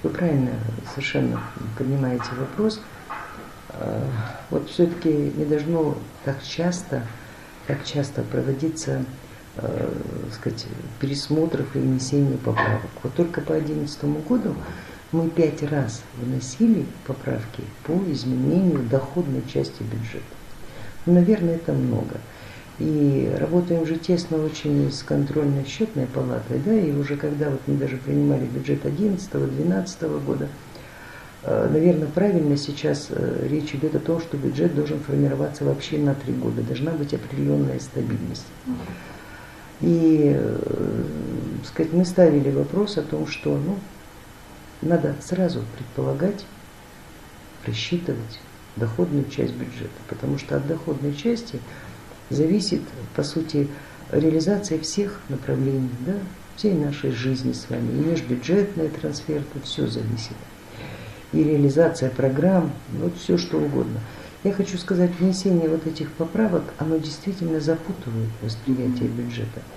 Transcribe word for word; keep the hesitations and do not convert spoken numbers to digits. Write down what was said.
Вы правильно совершенно поднимаете вопрос. Вот все-таки не должно так часто, так часто проводиться, э, сказать, пересмотров и внесения поправок. Вот только по две тысячи одиннадцатому году мы пять раз вносили поправки по изменению доходной части бюджета. Ну, наверное, это много. И работаем уже тесно очень с контрольно-счетной палатой, да, и уже когда вот мы даже принимали бюджет одиннадцатого-двенадцатого года, наверное, правильно сейчас речь идет о том, что бюджет должен формироваться вообще на три года, должна быть определенная стабильность. И, сказать, мы ставили вопрос о том, что, ну, надо сразу предполагать, рассчитывать доходную часть бюджета, потому что от доходной части зависит, по сути, реализация всех направлений, да, всей нашей жизни с вами, и межбюджетные трансферты, все зависит. И реализация программ, вот все что угодно. Я хочу сказать, внесение вот этих поправок, оно действительно запутывает восприятие бюджета.